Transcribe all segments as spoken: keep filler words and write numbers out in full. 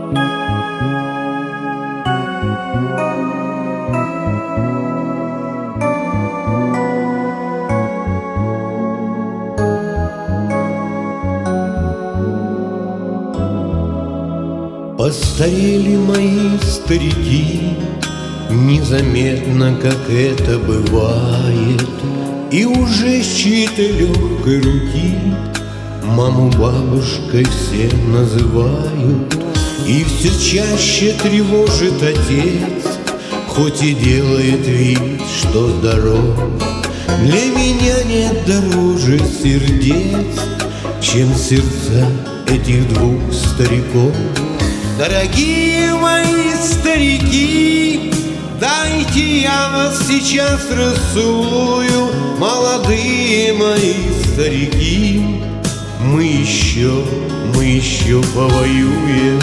Постарели мои старики незаметно, как это бывает, и уже с чьей-то легкой руки маму бабушкой все называют. И все чаще тревожит отец, хоть и делает вид, что здоров. Для меня нет дороже сердец, чем сердца этих двух стариков. Дорогие мои старики, дайте я вас сейчас расцелую. Молодые мои старики, мы еще, мы еще повоюем.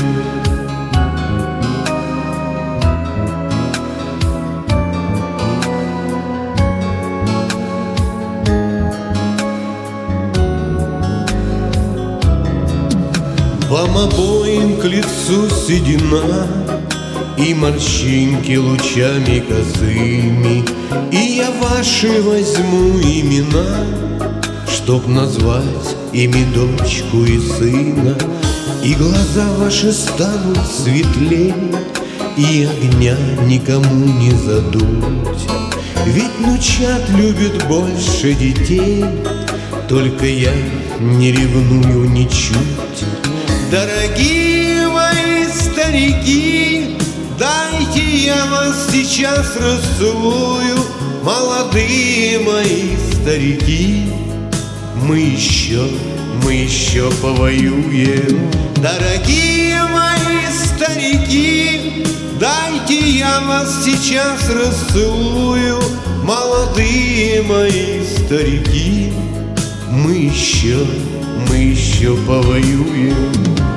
Вам обоим к лицу седина и морщинки лучами косыми, и я ваши возьму имена, чтоб назвать ими дочку и сына. И глаза ваши станут светлее, и огня никому не задуть. Ведь внучат любят больше детей, только я не ревную ничуть. Дорогие мои старики, дайте я вас сейчас расцелую. Молодые мои старики, мы еще, мы еще повоюем. Дорогие мои старики, дайте я вас сейчас расцелую. Молодые мои старики, мы еще, мы еще повоюем.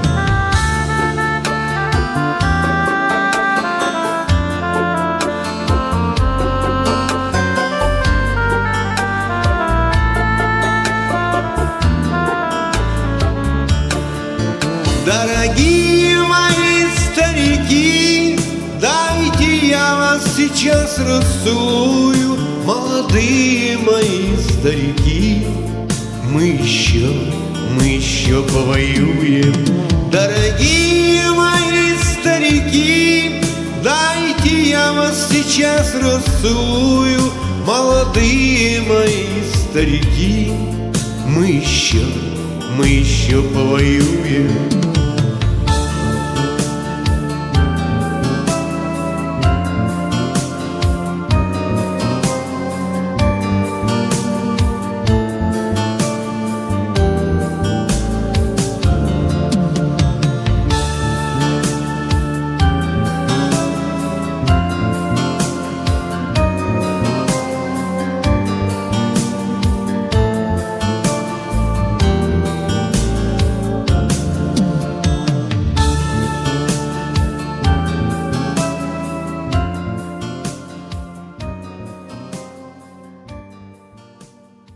Дорогие мои старики, дайте я вас сейчас расцелую. Молодые мои старики, мы еще, мы еще повоюем. Дорогие мои старики, дайте я вас сейчас расцелую. Молодые мои старики, мы еще, мы еще повоюем.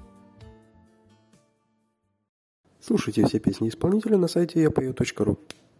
Слушайте все песни исполнителя на сайте я пою точка ру.